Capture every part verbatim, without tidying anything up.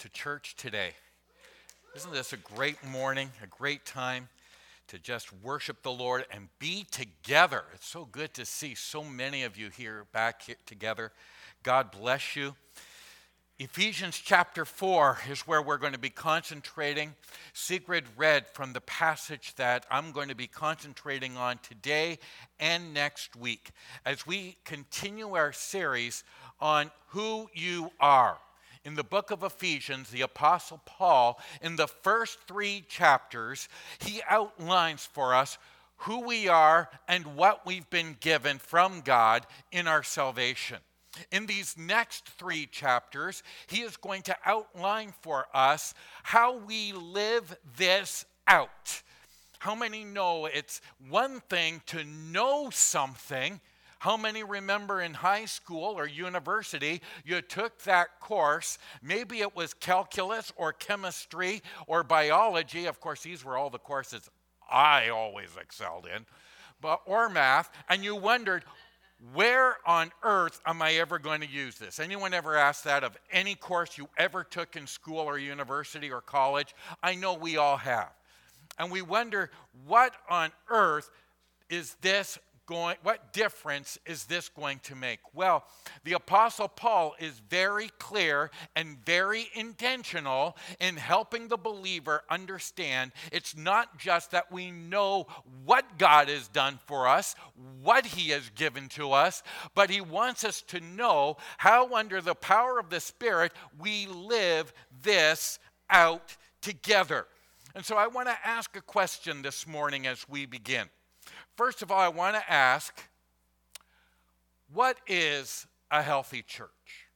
to church today. Isn't this a great morning, a great time to just worship the Lord and be together? It's so good to see so many of you here back here together. God bless you. Ephesians chapter four is where we're going to be concentrating. Sigrid read from the passage that I'm going to be concentrating on today and next week as we continue our series on who you are. In the book of Ephesians, the Apostle Paul, in the first three chapters, he outlines for us who we are and what we've been given from God in our salvation. In these next three chapters, he is going to outline for us how we live this out. How many know it's one thing to know something? How many remember in high school or university you took that course? Maybe it was calculus or chemistry or biology. Of course, these were all the courses I always excelled in. But or math, and you wondered, where on earth am I ever going to use this? Anyone ever asked that of any course you ever took in school or university or college? I know we all have. And we wonder, what on earth is this going, what difference is this going to make? Well, the Apostle Paul is very clear and very intentional in helping the believer understand it's not just that we know what God has done for us, what he has given to us, but he wants us to know how under the power of the Spirit we live this out together. And so I want to ask a question this morning as we begin. First of all, I want to ask, what is a healthy church?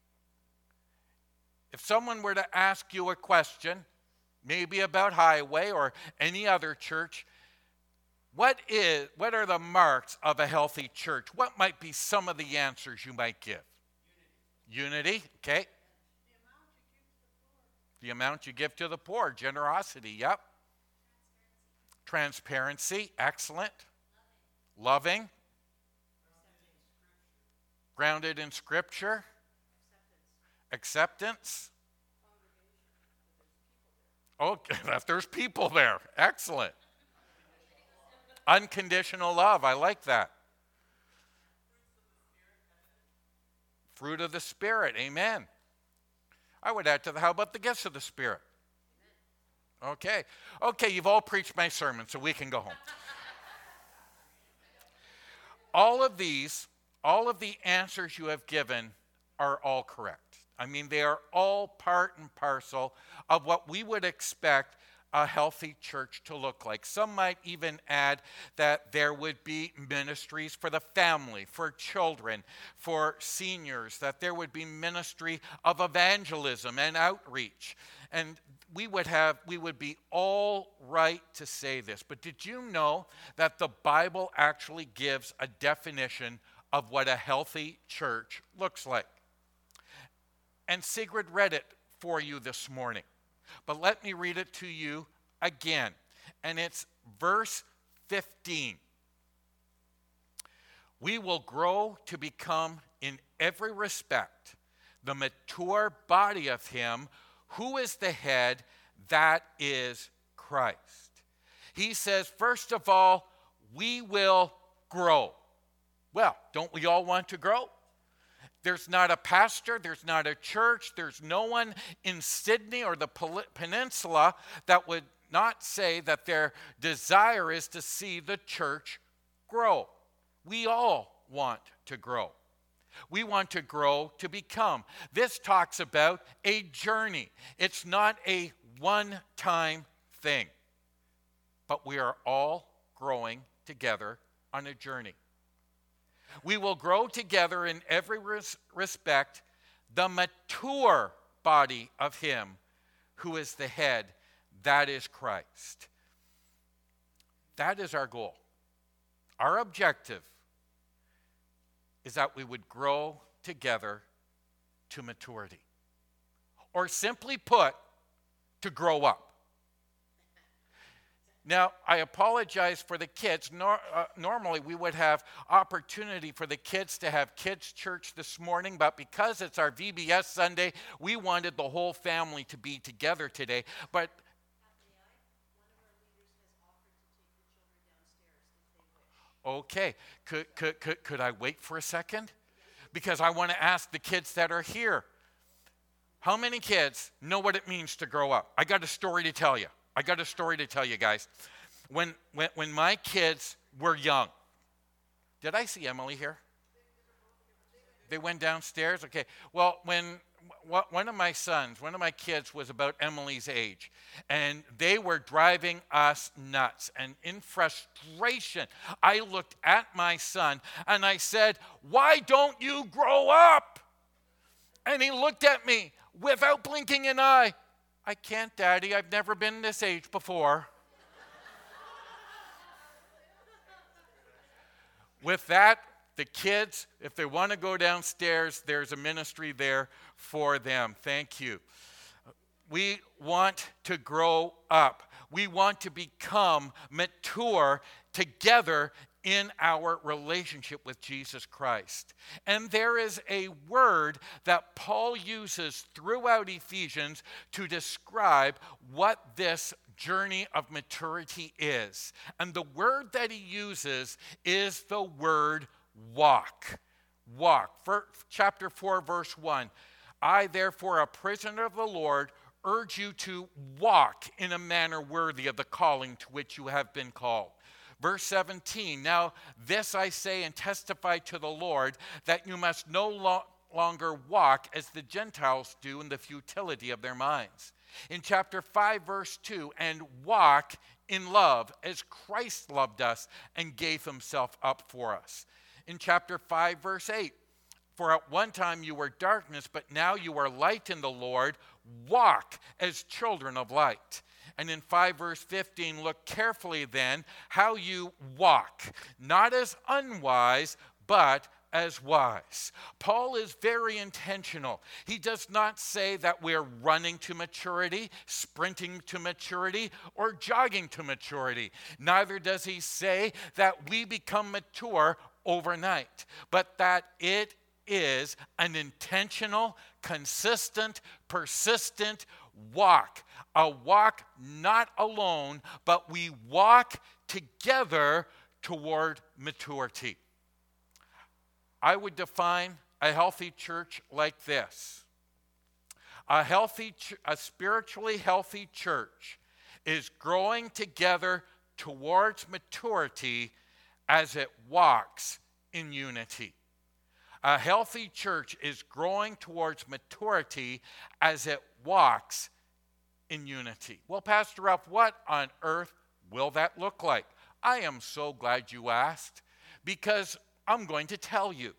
If someone were to ask you a question, maybe about Highway or any other church, what is, what are the marks of a healthy church? What might be some of the answers you might give? Unity, Unity okay. The amount you give to the poor, generosity, yep. Transparency, Transparency excellent. Loving, grounded in Scripture, acceptance. Okay, that there's people there. Excellent. Unconditional love. I like that. Fruit of the Spirit. Amen. I would add to the, how about the gifts of the Spirit? Okay. Okay, you've all preached my sermon, so we can go home. All of these, all of the answers you have given are all correct. I mean, they are all part and parcel of what we would expect a healthy church to look like. Some might even add that there would be ministries for the family, for children, for seniors, that there would be ministry of evangelism and outreach. And we would have, we would be all right to say this. But did you know that the Bible actually gives a definition of what a healthy church looks like? And Sigrid read it for you this morning. But let me read it to you again. And it's verse fifteen. We will grow to become in every respect the mature body of him who is the head, that is Christ. He says, first of all, we will grow. Well, don't we all want to grow? There's not a pastor, there's not a church, there's no one in Sydney or the peninsula that would not say that their desire is to see the church grow. We all want to grow. We want to grow to become. This talks about a journey. It's not a one-time thing, but we are all growing together on a journey. We will grow together in every res- respect, the mature body of him who is the head, that is Christ. That is our goal. Our objective is that we would grow together to maturity. Or simply put, to grow up. Now, I apologize for the kids. Nor, uh, normally, we would have opportunity for the kids to have kids' church this morning, but because it's our V B S Sunday, we wanted the whole family to be together today. But okay, could, could, could, could I wait for a second? Because I want to ask the kids that are here, how many kids know what it means to grow up? I got a story to tell you. I got a story to tell you guys. When, when, when my kids were young, did I see Emily here? They went downstairs? Okay. Well, when one of my sons, one of my kids was about Emily's age, and they were driving us nuts. And in frustration, I looked at my son and I said, "Why don't you grow up?" And he looked at me without blinking an eye. "I can't, Daddy. I've never been this age before." With that, the kids, if they want to go downstairs, there's a ministry there for them. Thank you. We want to grow up. We want to become mature together in our relationship with Jesus Christ. And there is a word that Paul uses throughout Ephesians to describe what this journey of maturity is. And the word that he uses is the word walk. Walk. For, chapter four, verse one. "I, therefore, a prisoner of the Lord, urge you to walk in a manner worthy of the calling to which you have been called." Verse seventeen, "Now this I say and testify to the Lord, that you must no lo- longer walk as the Gentiles do in the futility of their minds." In chapter five, verse two, "And walk in love as Christ loved us and gave himself up for us." In chapter five, verse eight, "For at one time you were darkness, but now you are light in the Lord. Walk as children of light." And in five verse fifteen, "Look carefully then how you walk, not as unwise, but as wise." Paul is very intentional. He does not say that we're running to maturity, sprinting to maturity, or jogging to maturity. Neither does he say that we become mature overnight, but that it is an intentional, consistent, persistent walk. A walk not alone, but we walk together toward maturity. I would define a healthy church like this. A healthy, a spiritually healthy church is growing together towards maturity as it walks in unity. A healthy church is growing towards maturity as it walks in unity. Well, Pastor Ralph, what on earth will that look like? I am so glad you asked, because I'm going to tell you.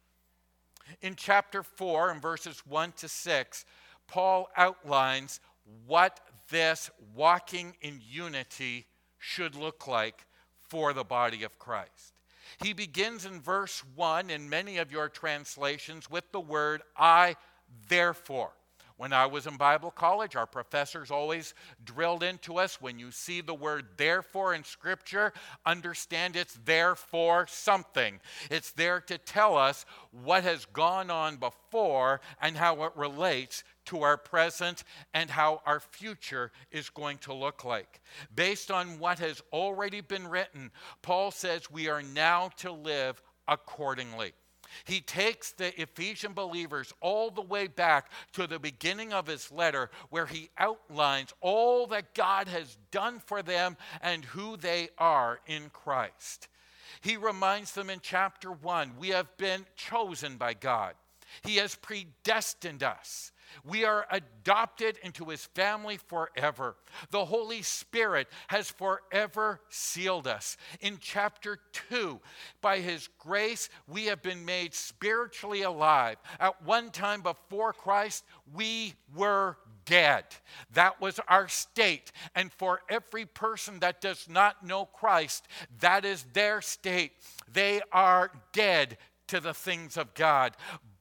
In chapter four, in verses one to six, Paul outlines what this walking in unity should look like for the body of Christ. He begins in verse one in many of your translations with the word "I, therefore." When I was in Bible college, our professors always drilled into us, when you see the word "therefore" in Scripture, understand it's there for something. It's there to tell us what has gone on before and how it relates to our present and how our future is going to look like. Based on what has already been written, Paul says we are now to live accordingly. He takes the Ephesian believers all the way back to the beginning of his letter, where he outlines all that God has done for them and who they are in Christ. He reminds them in chapter one, we have been chosen by God. He has predestined us. We are adopted into his family forever. The Holy Spirit has forever sealed us. In chapter two, by his grace, we have been made spiritually alive. At one time before Christ, we were dead. That was our state. And for every person that does not know Christ, that is their state. They are dead to the things of God.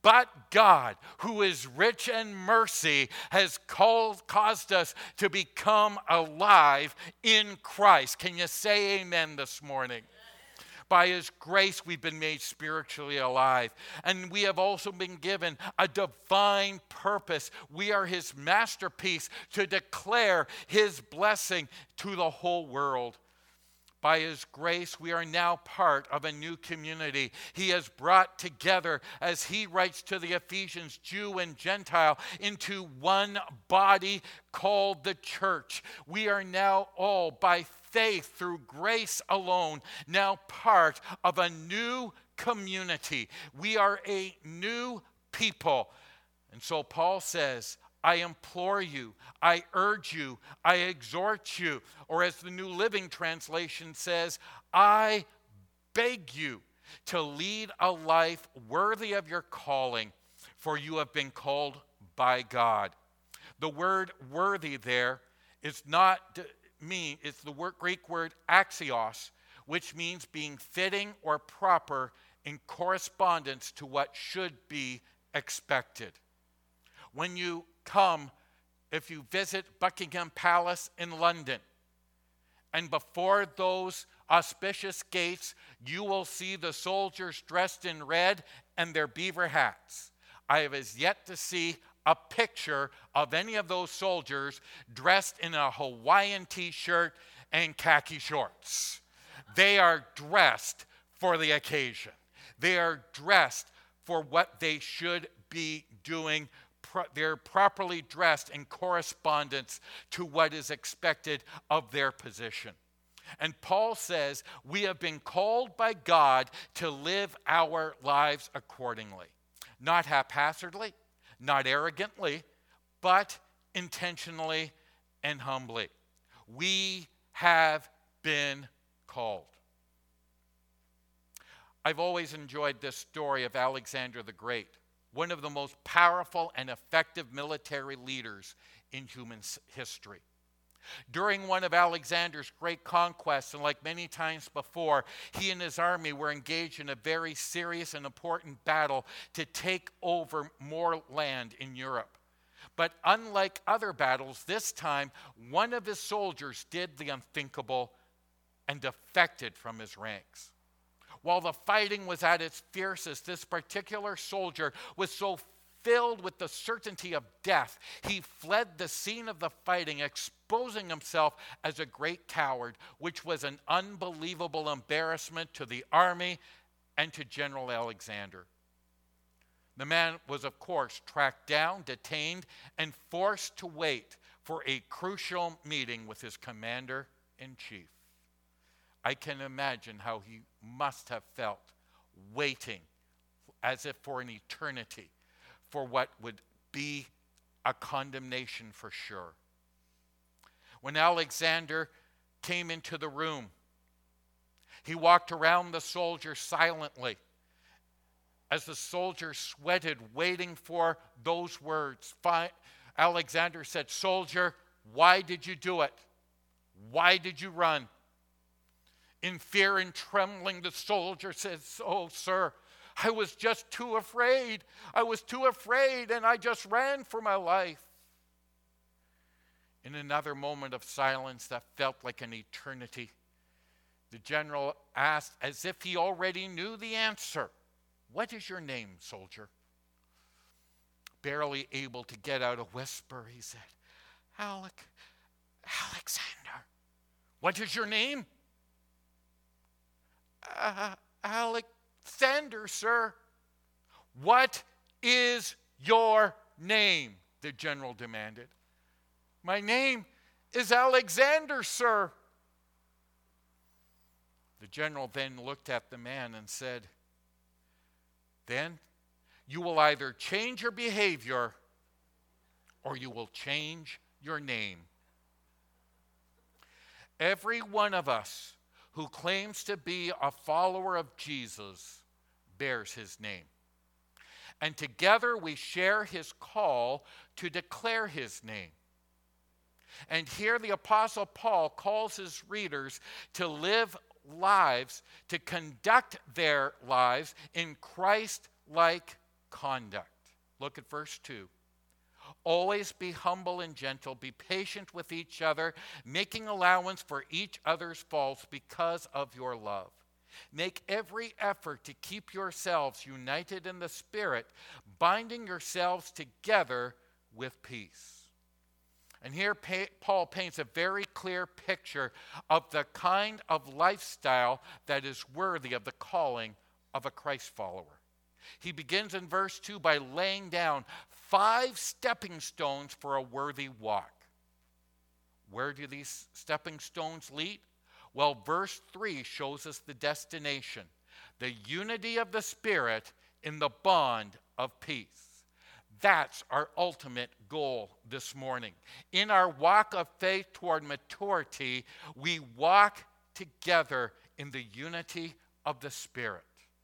But God, who is rich in mercy, has called, caused us to become alive in Christ. Can you say amen this morning? By his grace, we've been made spiritually alive. And we have also been given a divine purpose. We are his masterpiece to declare his blessing to the whole world. By his grace, we are now part of a new community. He has brought together, as he writes to the Ephesians, Jew and Gentile, into one body called the church. We are now all, by faith, through grace alone, now part of a new community. We are a new people. And so Paul says, I implore you, I urge you, I exhort you, or as the New Living Translation says, I beg you to lead a life worthy of your calling, for you have been called by God. The word worthy there is not mean, it's the word, Greek word axios, which means being fitting or proper in correspondence to what should be expected. When you come, if you visit Buckingham Palace in London, and before those auspicious gates, you will see the soldiers dressed in red and their beaver hats. I have as yet to see a picture of any of those soldiers dressed in a Hawaiian t-shirt and khaki shorts. They are dressed for the occasion. They are dressed for what they should be doing. They're properly dressed in correspondence to what is expected of their position. And Paul says we have been called by God to live our lives accordingly. Not haphazardly, not arrogantly, but intentionally and humbly. We have been called. I've always enjoyed this story of Alexander the Great, one of the most powerful and effective military leaders in human history. During one of Alexander's great conquests, and like many times before, he and his army were engaged in a very serious and important battle to take over more land in Europe. But unlike other battles, this time, one of his soldiers did the unthinkable and defected from his ranks. While the fighting was at its fiercest, this particular soldier was so filled with the certainty of death, he fled the scene of the fighting, exposing himself as a great coward, which was an unbelievable embarrassment to the army and to General Alexander. The man was, of course, tracked down, detained, and forced to wait for a crucial meeting with his commander-in-chief. I can imagine how he must have felt waiting as if for an eternity for what would be a condemnation for sure. When Alexander came into the room, he walked around the soldier silently as the soldier sweated, waiting for those words. Alexander said, "Soldier, why did you do it? Why did you run?" In fear and trembling, the soldier says, "Oh, sir, I was just too afraid. I was too afraid, and I just ran for my life." In another moment of silence that felt like an eternity, the general asked, as if he already knew the answer, "What is your name, soldier?" Barely able to get out a whisper, he said, Alec, Alexander. "What is your name?" Uh, Alexander, sir. "What is your name?" the general demanded. "My name is Alexander, sir." The general then looked at the man and said, "Then you will either change your behavior or you will change your name." Every one of us who claims to be a follower of Jesus bears his name. And together we share his call to declare his name. And here the Apostle Paul calls his readers to live lives, to conduct their lives in Christ-like conduct. Look at verse two. Always be humble and gentle, be patient with each other, making allowance for each other's faults because of your love. Make every effort to keep yourselves united in the Spirit, binding yourselves together with peace. And here Paul paints a very clear picture of the kind of lifestyle that is worthy of the calling of a Christ follower. He begins in verse two by laying down five stepping stones for a worthy walk. Where do these stepping stones lead? Well, verse three shows us the destination, the unity of the Spirit in the bond of peace. That's our ultimate goal this morning. In our walk of faith toward maturity, we walk together in the unity of the Spirit.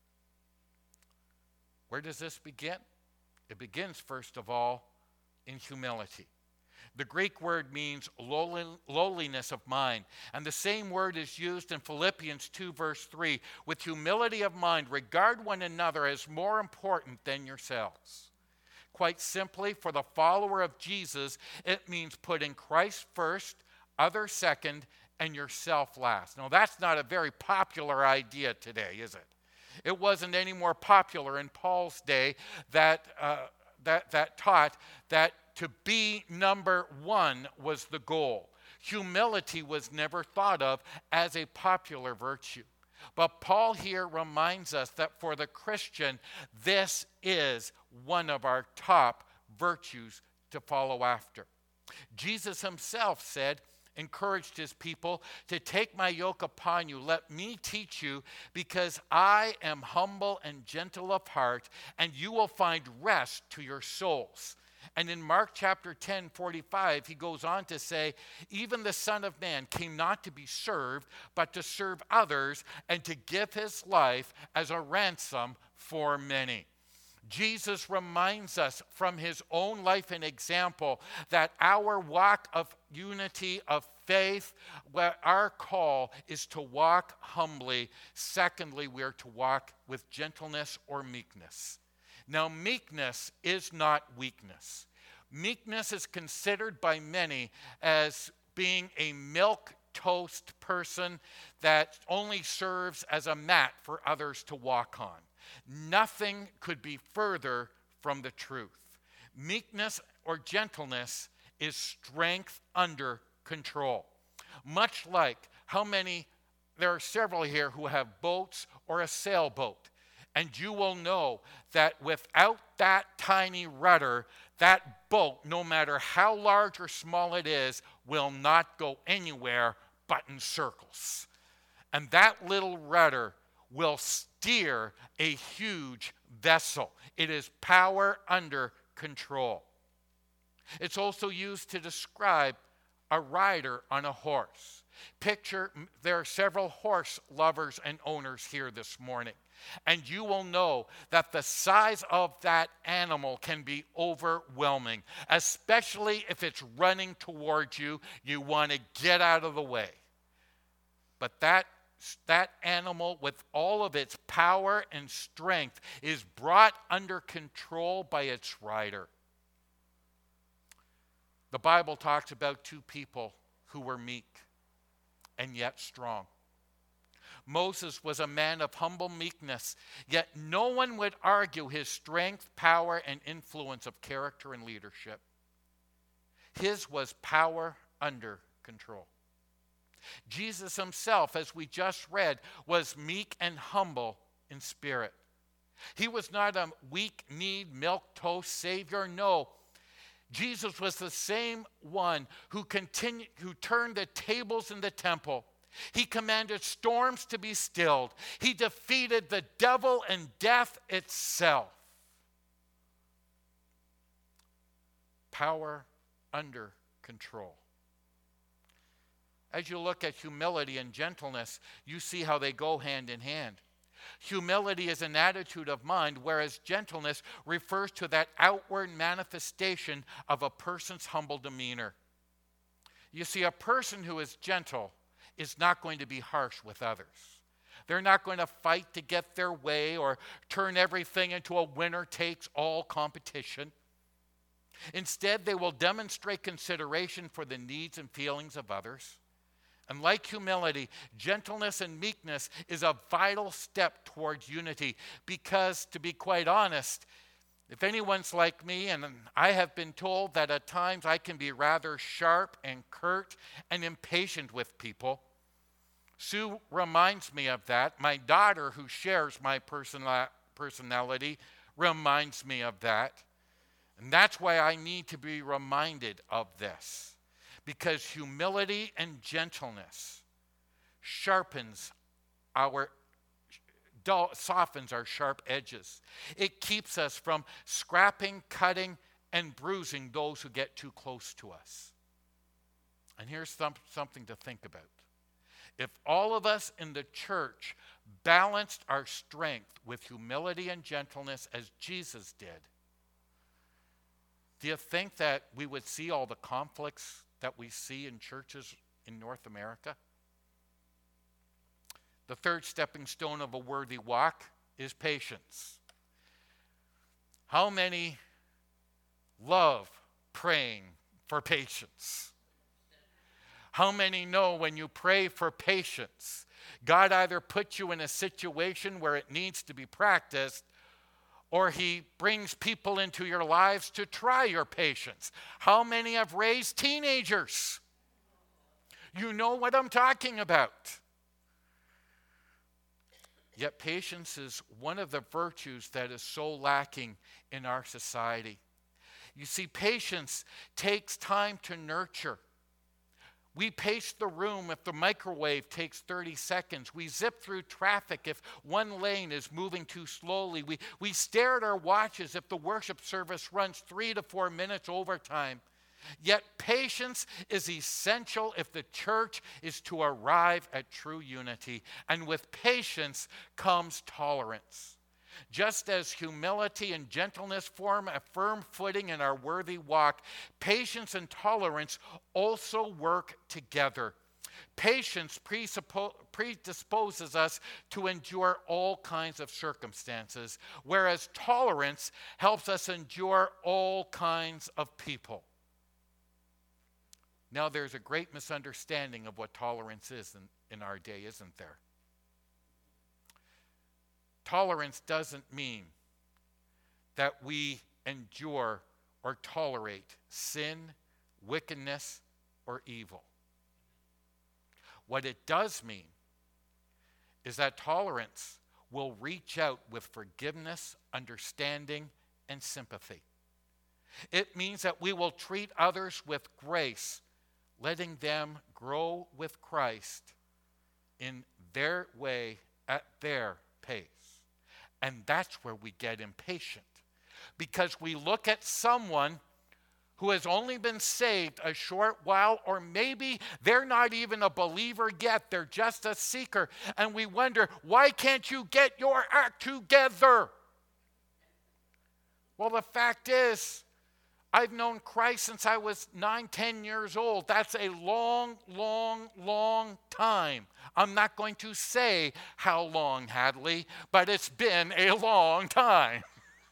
Where does this begin? It begins, first of all, in humility. The Greek word means lowly, lowliness of mind. And the same word is used in Philippians two, verse three. With humility of mind, regard one another as more important than yourselves. Quite simply, for the follower of Jesus, it means putting Christ first, others second, and yourself last. Now, that's not a very popular idea today, is it? It wasn't any more popular in Paul's day that, uh, that, that taught that to be number one was the goal. Humility was never thought of as a popular virtue. But Paul here reminds us that for the Christian, this is one of our top virtues to follow after. Jesus himself said, encouraged his people to take my yoke upon you. Let me teach you, because I am humble and gentle of heart, and you will find rest to your souls. And in Mark chapter ten, forty-five, he goes on to say, even the Son of Man came not to be served, but to serve others and to give his life as a ransom for many. Jesus reminds us from his own life and example that our walk of unity, of faith, where our call is to walk humbly. Secondly, we are to walk with gentleness or meekness. Now, meekness is not weakness. Meekness is considered by many as being a milquetoast person that only serves as a mat for others to walk on. Nothing could be further from the truth. Meekness or gentleness is strength under control. Much like how many, there are several here who have boats or a sailboat. And you will know that without that tiny rudder, that boat, no matter how large or small it is, will not go anywhere but in circles. And that little rudder will steer a huge vessel. It is power under control. It's also used to describe a rider on a horse. Picture, there are several horse lovers and owners here this morning. And you will know that the size of that animal can be overwhelming, especially if it's running towards you. You want to get out of the way. But that, that animal, with all of its power and strength, is brought under control by its rider. The Bible talks about two people who were meek and yet strong. Moses was a man of humble meekness, yet no one would argue his strength, power, and influence of character and leadership. His was power under control. Jesus himself, as we just read, was meek and humble in spirit. He was not a weak-kneed, milquetoast Savior. No, Jesus was the same one who continued, who turned the tables in the temple. He commanded storms to be stilled. He defeated the devil and death itself. Power under control. As you look at humility and gentleness, you see how they go hand in hand. Humility is an attitude of mind, whereas gentleness refers to that outward manifestation of a person's humble demeanor. You see, a person who is gentle is not going to be harsh with others. They're not going to fight to get their way or turn everything into a winner-takes-all competition. Instead, they will demonstrate consideration for the needs and feelings of others. And like humility, gentleness and meekness is a vital step towards unity because, to be quite honest, if anyone's like me, and I have been told that at times I can be rather sharp and curt and impatient with people. Sue reminds me of that. My daughter, who shares my personal personality, reminds me of that. And that's why I need to be reminded of this. Because humility and gentleness sharpens our Dull, softens our sharp edges. It keeps us from scrapping, cutting, and bruising those who get too close to us. And here's some, something to think about. If all of us in the church balanced our strength with humility and gentleness as Jesus did, do you think that we would see all the conflicts that we see in churches in North America? The third stepping stone of a worthy walk is patience. How many love praying for patience? How many know when you pray for patience, God either puts you in a situation where it needs to be practiced, or he brings people into your lives to try your patience? How many have raised teenagers? You know what I'm talking about. Yet patience is one of the virtues that is so lacking in our society. You see, patience takes time to nurture. We pace the room if the microwave takes thirty seconds. We zip through traffic if one lane is moving too slowly. We, we stare at our watches if the worship service runs three to four minutes overtime. Yet patience is essential if the church is to arrive at true unity. And with patience comes tolerance. Just as humility and gentleness form a firm footing in our worthy walk, patience and tolerance also work together. Patience predisposes us to endure all kinds of circumstances, whereas tolerance helps us endure all kinds of people. Now, there's a great misunderstanding of what tolerance is in, in our day, isn't there? Tolerance doesn't mean that we endure or tolerate sin, wickedness, or evil. What it does mean is that tolerance will reach out with forgiveness, understanding, and sympathy. It means that we will treat others with grace, letting them grow with Christ in their way, at their pace. And that's where we get impatient, because we look at someone who has only been saved a short while, or maybe they're not even a believer yet, they're just a seeker, and we wonder, why can't you get your act together? Well, the fact is, I've known Christ since I was nine, ten years old. That's a long, long, long time. I'm not going to say how long, Hadley, but it's been a long time.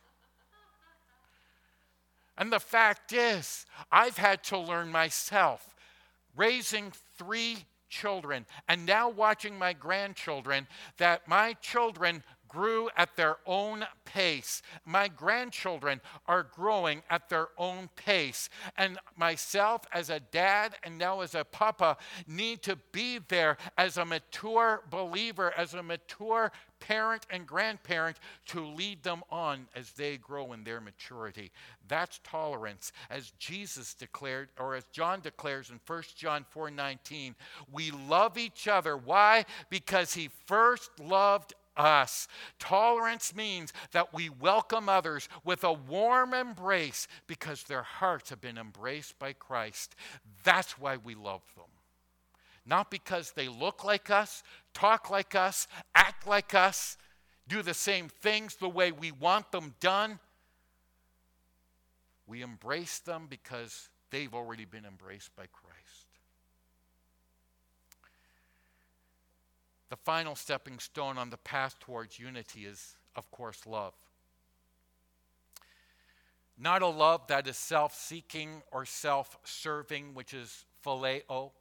And the fact is, I've had to learn myself, raising three children, and now watching my grandchildren, that my children grew at their own pace. My grandchildren are growing at their own pace. And myself as a dad and now as a papa need to be there as a mature believer, as a mature parent and grandparent, to lead them on as they grow in their maturity. That's tolerance. As Jesus declared, or as John declares in First John four nineteen, we love each other. Why? Because he first loved us. Tolerance means that we welcome others with a warm embrace because their hearts have been embraced by Christ. That's why we love them. Not because they look like us, talk like us, act like us, do the same things the way we want them done. We embrace them because they've already been embraced by Christ. The final stepping stone on the path towards unity is, of course, love. Not a love that is self-seeking or self-serving, which is phileo.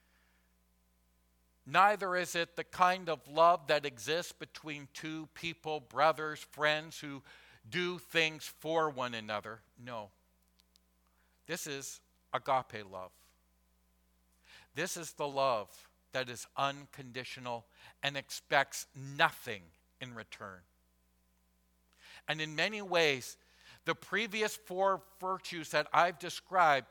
Neither is it the kind of love that exists between two people, brothers, friends, who do things for one another. No. This is agape love. This is the love that is unconditional and expects nothing in return. And in many ways, the previous four virtues that I've described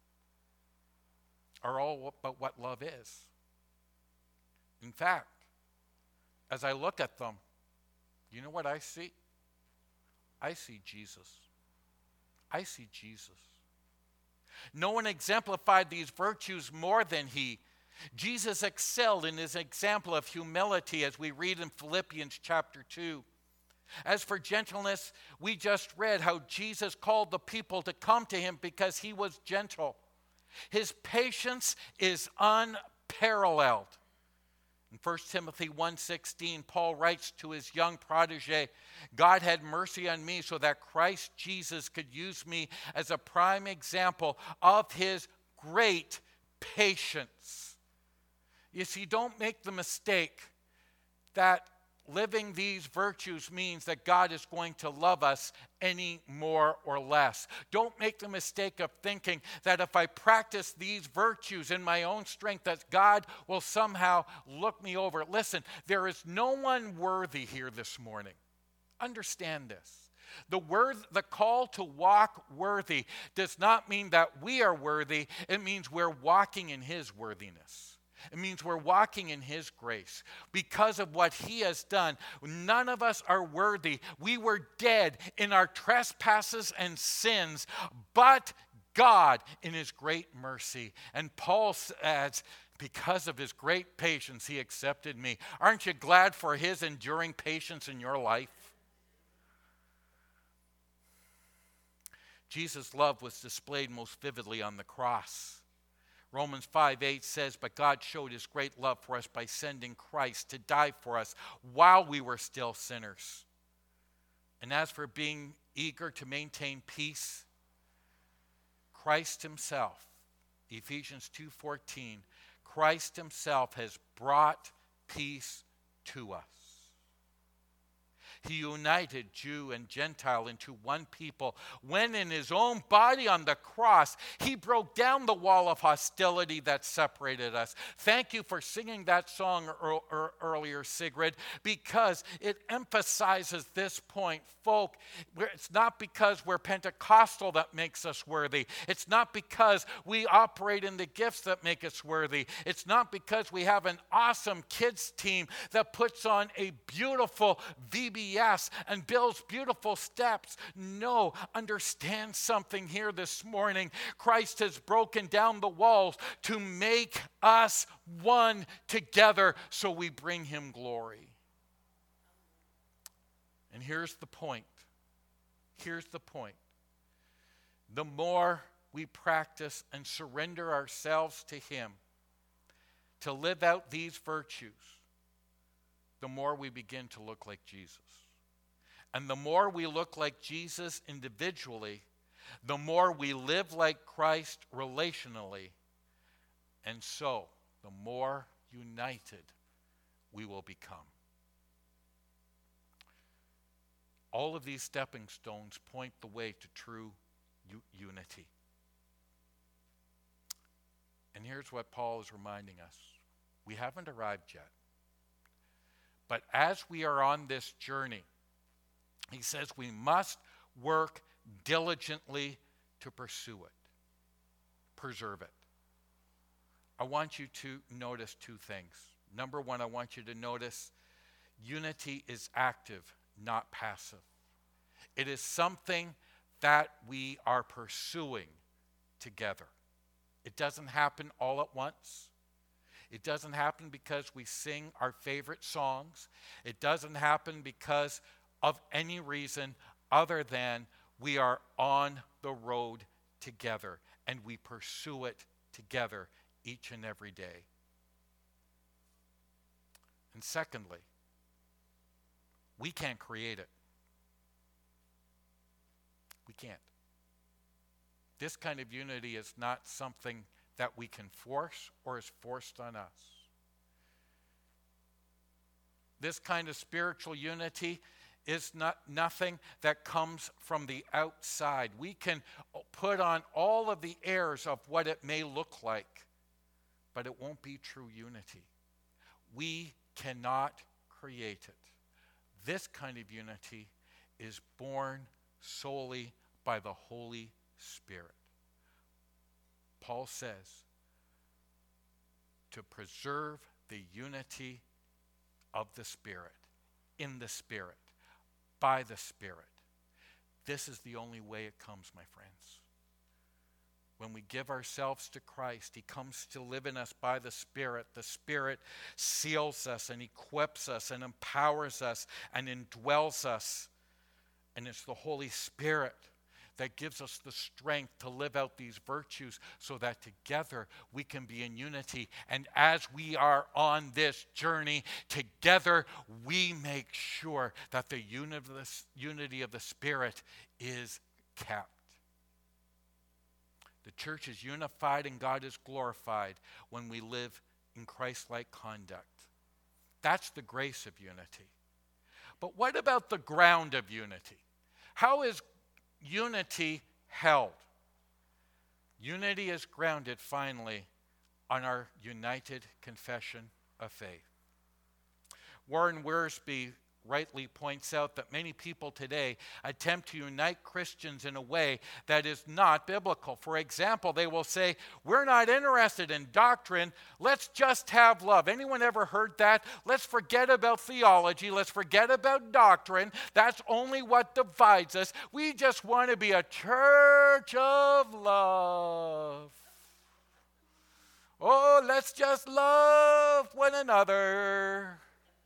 are all about what love is. In fact, as I look at them, you know what I see? I see Jesus. I see Jesus. No one exemplified these virtues more than he. Jesus excelled in his example of humility, as we read in Philippians chapter two. As for gentleness, we just read how Jesus called the people to come to him because he was gentle. His patience is unparalleled. In First Timothy one sixteen, Paul writes to his young protege, God had mercy on me so that Christ Jesus could use me as a prime example of his great patience. You see, don't make the mistake that living these virtues means that God is going to love us any more or less. Don't make the mistake of thinking that if I practice these virtues in my own strength, that God will somehow look me over. Listen, there is no one worthy here this morning. Understand this. The word, the call to walk worthy does not mean that we are worthy. It means we're walking in his worthiness. It means we're walking in his grace. Because of what he has done, none of us are worthy. We were dead in our trespasses and sins, but God in his great mercy. And Paul adds, because of his great patience, he accepted me. Aren't you glad for his enduring patience in your life? Jesus' love was displayed most vividly on the cross. Romans five eight says, but God showed his great love for us by sending Christ to die for us while we were still sinners. And as for being eager to maintain peace, Christ himself, Ephesians two fourteen, Christ himself has brought peace to us. He united Jew and Gentile into one people when in his own body on the cross, he broke down the wall of hostility that separated us. Thank you for singing that song er- er- earlier, Sigrid, because it emphasizes this point. Folk, it's not because we're Pentecostal that makes us worthy. It's not because we operate in the gifts that make us worthy. It's not because we have an awesome kids team that puts on a beautiful V B S and builds beautiful steps. No, understand something here this morning. Christ has broken down the walls to make us one together so we bring him glory. And here's the point. Here's the point. The more we practice and surrender ourselves to him to live out these virtues, the more we begin to look like Jesus. And the more we look like Jesus individually, the more we live like Christ relationally. And so, the more united we will become. All of these stepping stones point the way to true u- unity. And here's what Paul is reminding us. We haven't arrived yet. But as we are on this journey, he says we must work diligently to pursue it, preserve it. I want you to notice two things. Number one, I want you to notice unity is active, not passive. It is something that we are pursuing together. It doesn't happen all at once. It doesn't happen because we sing our favorite songs. It doesn't happen because of any reason other than we are on the road together and we pursue it together each and every day. And secondly, we can't create it. We can't. This kind of unity is not something that we can force or is forced on us. This kind of spiritual unity is not nothing that comes from the outside. We can put on all of the airs of what it may look like, but it won't be true unity. We cannot create it. This kind of unity is born solely by the Holy Spirit. Paul says to preserve the unity of the Spirit, in the Spirit, by the Spirit. This is the only way it comes, my friends. When we give ourselves to Christ, he comes to live in us by the Spirit. The Spirit seals us and equips us and empowers us and indwells us. And it's the Holy Spirit that gives us the strength to live out these virtues so that together we can be in unity. And as we are on this journey together, we make sure that the unity of the Spirit is kept. The church is unified and God is glorified when we live in Christ-like conduct. That's the grace of unity. But what about the ground of unity? How is unity held? Unity is grounded, finally, on our united confession of faith. Warren Wiersbe rightly points out that many people today attempt to unite Christians in a way that is not biblical. For example, they will say, we're not interested in doctrine, let's just have love. Anyone ever heard that? Let's forget about theology, let's forget about doctrine. That's only what divides us. We just want to be a church of love. Oh, let's just love one another.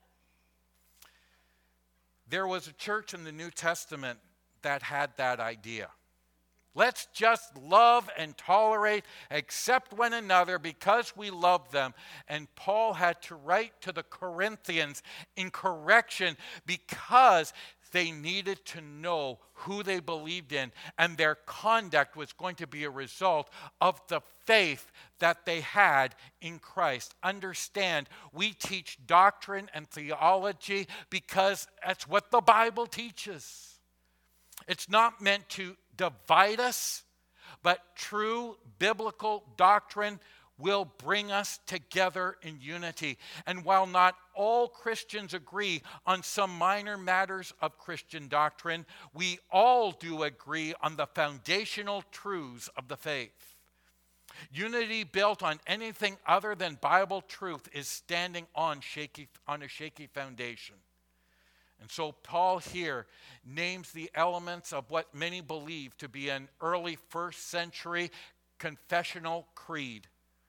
There was a church in the New Testament that had that idea. Let's just love and tolerate, accept one another because we love them. And Paul had to write to the Corinthians in correction because they needed to know who they believed in, and their conduct was going to be a result of the faith that they had in Christ. Understand, we teach doctrine and theology because that's what the Bible teaches. It's not meant to divide us, but true biblical doctrine will bring us together in unity. And while not all Christians agree on some minor matters of Christian doctrine, we all do agree on the foundational truths of the faith. Unity built on anything other than Bible truth is standing on shaky, on a shaky foundation. And so Paul here names the elements of what many believe to be an early first century confessional creed.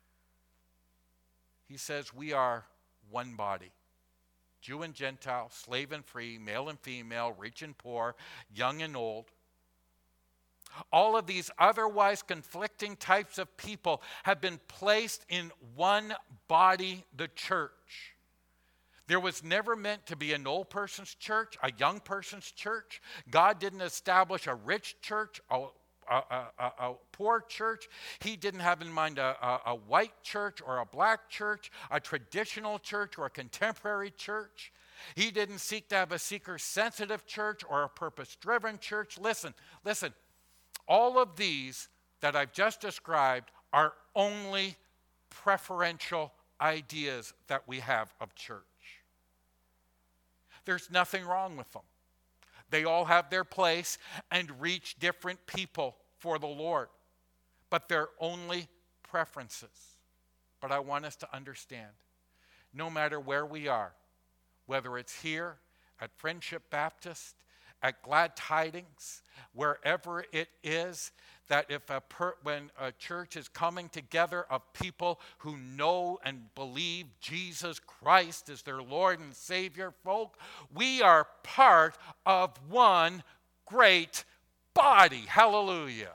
He says we are one body, Jew and Gentile, slave and free, male and female, rich and poor, young and old. All of these otherwise conflicting types of people have been placed in one body, the church. There was never meant to be an old person's church, a young person's church. God didn't establish a rich church, a A, a, a poor church. He didn't have in mind a, a, a white church or a black church, a traditional church or a contemporary church. He didn't seek to have a seeker-sensitive church or a purpose-driven church. Listen, listen, all of these that I've just described are only preferential ideas that we have of church. There's nothing wrong with them. They all have their place and reach different people for the Lord. But they're only preferences. But I want us to understand, no matter where we are, whether it's here at Friendship Baptist, at Glad Tidings, wherever it is, that if a per, when a church is coming together of people who know and believe Jesus Christ is their Lord and Savior, folk, we are part of one great body. Hallelujah.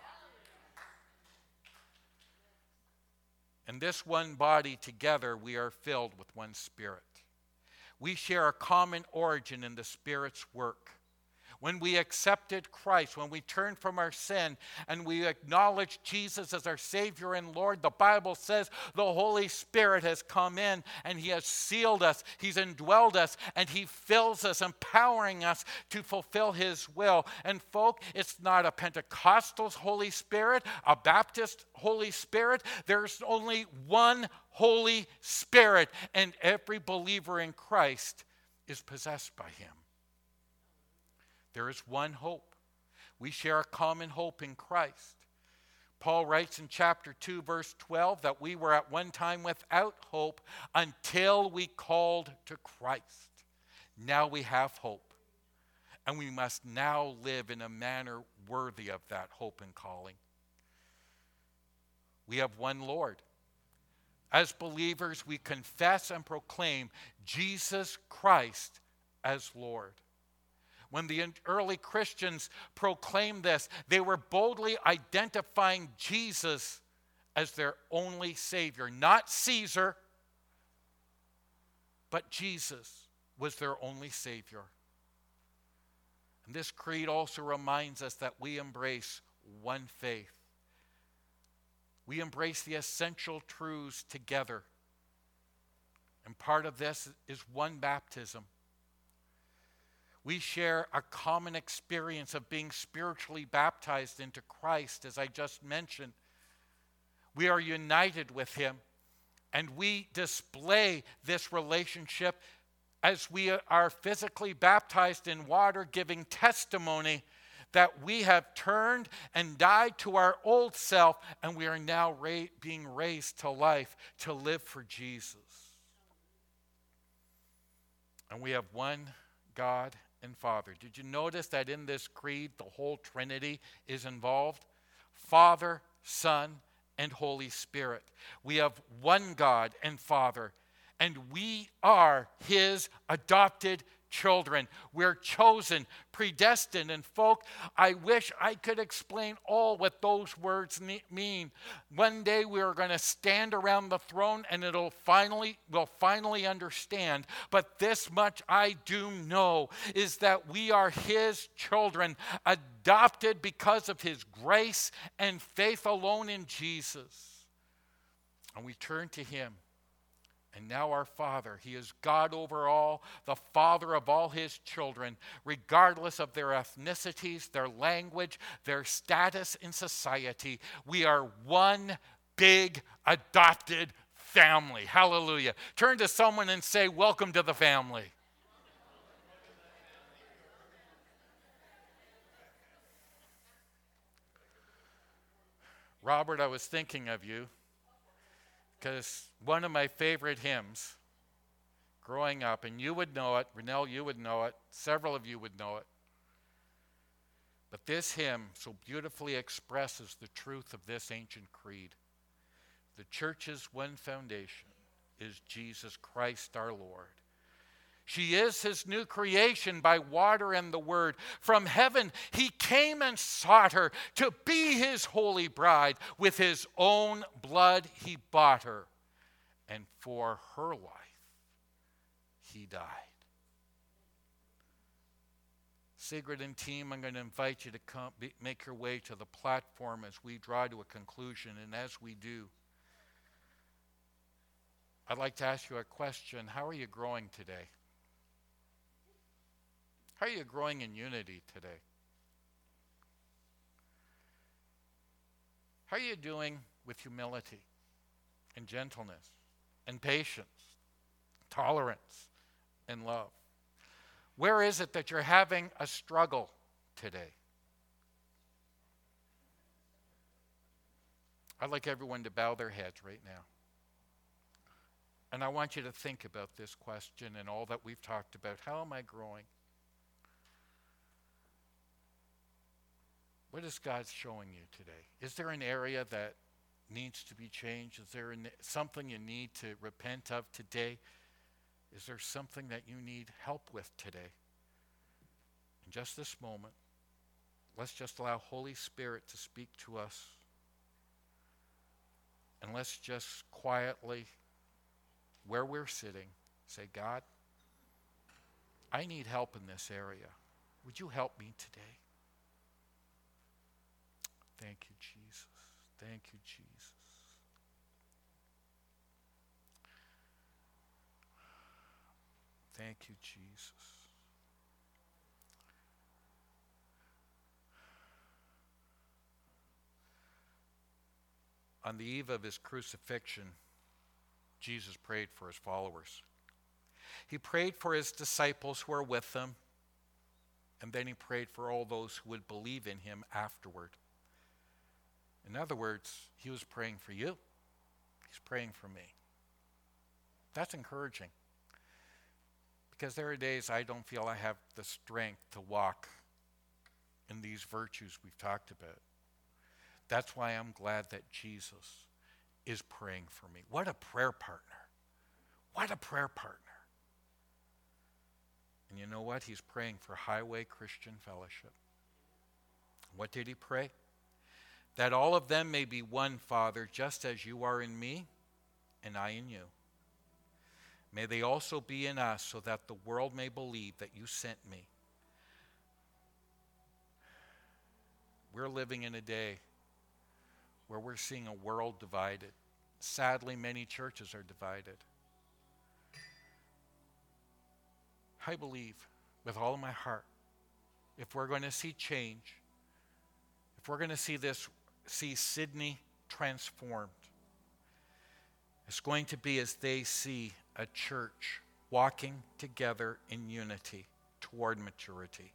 In this one body together, we are filled with one Spirit. We share a common origin in the Spirit's work. When we accepted Christ, when we turned from our sin and we acknowledge Jesus as our Savior and Lord, the Bible says the Holy Spirit has come in and He has sealed us, He's indwelled us, and He fills us, empowering us to fulfill His will. And folk, it's not a Pentecostal Holy Spirit, a Baptist Holy Spirit. There's only one Holy Spirit, and every believer in Christ is possessed by Him. There is one hope. We share a common hope in Christ. Paul writes in chapter two, verse twelve, that we were at one time without hope until we called to Christ. Now we have hope, and we must now live in a manner worthy of that hope and calling. We have one Lord. As believers, we confess and proclaim Jesus Christ as Lord. When the early Christians proclaimed this, they were boldly identifying Jesus as their only Savior. Not Caesar, but Jesus was their only Savior. And this creed also reminds us that we embrace one faith. We embrace the essential truths together. And part of this is one baptism. We share a common experience of being spiritually baptized into Christ, as I just mentioned. We are united with Him, and we display this relationship as we are physically baptized in water, giving testimony that we have turned and died to our old self, and we are now ra- being raised to life to live for Jesus. And we have one God and Father. Did you notice that in this creed the whole Trinity is involved? Father, Son, and Holy Spirit. We have one God and Father, and we are His adopted children. We're chosen, predestined, and folk, I wish I could explain all what those words mean. One day we are going to stand around the throne and it'll finally, we'll finally understand. But this much I do know is that we are His children, adopted because of His grace and faith alone in Jesus. And we turn to Him. And now our Father, He is God over all, the Father of all His children, regardless of their ethnicities, their language, their status in society. We are one big adopted family. Hallelujah. Turn to someone and say, welcome to the family. Robert, I was thinking of you, because one of my favorite hymns growing up, and you would know it, Renell, you would know it, several of you would know it. But this hymn so beautifully expresses the truth of this ancient creed. The church's one foundation is Jesus Christ our Lord. She is His new creation by water and the word. From heaven He came and sought her to be His holy bride. With His own blood He bought her, and for her life He died. Sigrid and team, I'm going to invite you to come, be, make your way to the platform as we draw to a conclusion. And as we do, I'd like to ask you a question. How are you growing today? How are you growing in unity today? How are you doing with humility and gentleness and patience, tolerance and love? Where is it that you're having a struggle today? I'd like everyone to bow their heads right now. And I want you to think about this question and all that we've talked about. How am I growing? What is God showing you today? Is there an area that needs to be changed? Is there an, something you need to repent of today? Is there something that you need help with today? In just this moment, let's just allow Holy Spirit to speak to us. And let's just quietly, where we're sitting, say, God, I need help in this area. Would you help me today? Thank you, Jesus. Thank you, Jesus. Thank you, Jesus. On the eve of his crucifixion, Jesus prayed for his followers. He prayed for his disciples who were with him, and then he prayed for all those who would believe in him afterward. In other words, he was praying for you. He's praying for me. That's encouraging, because there are days I don't feel I have the strength to walk in these virtues we've talked about. That's why I'm glad that Jesus is praying for me. What a prayer partner. What a prayer partner. And you know what? He's praying for Highway Christian Fellowship. What did he pray? That all of them may be one, Father, just as you are in me and I in you. May they also be in us, so that the world may believe that you sent me. We're living in a day where we're seeing a world divided. Sadly, many churches are divided. I believe with all of my heart, if we're going to see change, if we're going to see this, see Sydney transformed, it's going to be as they see a church walking together in unity toward maturity.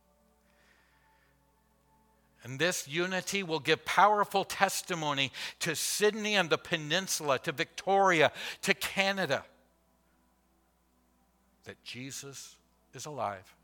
And this unity will give powerful testimony to Sydney and the peninsula, to Victoria, to Canada, that Jesus is alive.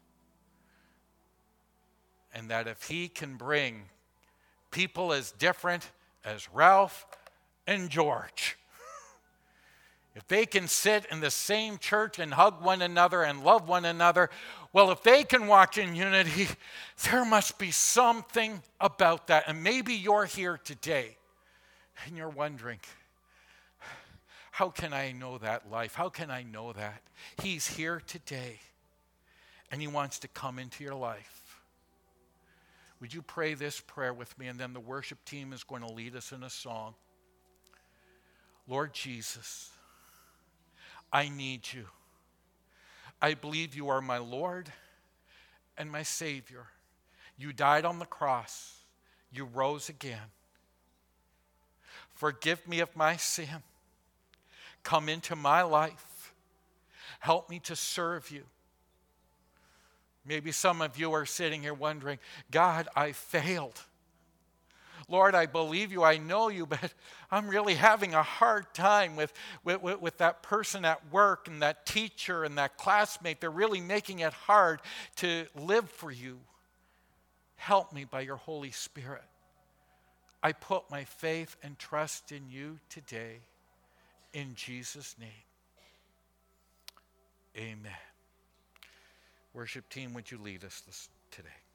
And that if he can bring people as different as Ralph and George, if they can sit in the same church and hug one another and love one another, well, if they can walk in unity, there must be something about that. And maybe you're here today and you're wondering, how can I know that life? How can I know that? He's here today and he wants to come into your life. Would you pray this prayer with me? And then the worship team is going to lead us in a song. Lord Jesus, I need you. I believe you are my Lord and my Savior. You died on the cross. You rose again. Forgive me of my sin. Come into my life. Help me to serve you. Maybe some of you are sitting here wondering, God, I failed. Lord, I believe you, I know you, but I'm really having a hard time with, with, with, with that person at work and that teacher and that classmate. They're really making it hard to live for you. Help me by your Holy Spirit. I put my faith and trust in you today. In Jesus' name, amen. Worship team, would you lead us this, today?